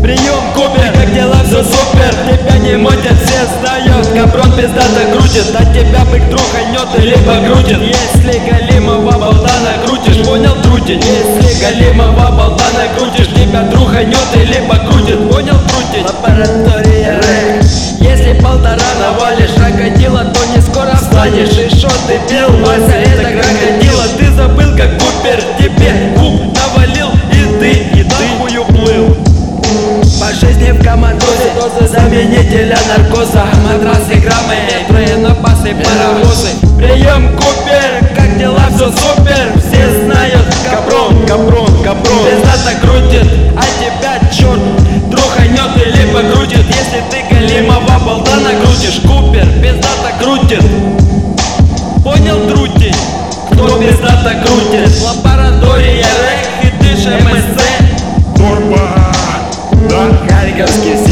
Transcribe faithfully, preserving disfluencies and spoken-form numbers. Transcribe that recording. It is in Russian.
Прием, Купер, как дела, все супер. Тебя не мутят, все знают. Капрон пиздато крутит, а тебя бык труханет и либо крутит. Если галимого болта накрутишь, понял, трутить. Если галимого болта накрутишь, тебя труханет и либо крутит, понял, крутить. Лаборатория рэк. Если полтора навалишь крокодила, то не скоро встанешь. И шо ты пил, Вася, это крокодила. Ты забыл, как Купер тебе куб навалил, и ты, и ты уплыл. По жизни в командозе, заменителя наркоза. Матрасы, граммы, троенопасы, паровозы. Прием, Купер, как дела, все супер. Все знают, Капрон, Капрон, Капрон пиздато крутит, а тебя черт труханет и либо крутит. Если ты галимого болта накрутишь, Купер пиздато крутит. Понял, трутить? Кто пиздато крутит? Лаборатория рэк и ты же эм эс цэ. Турбо, да? Харьковский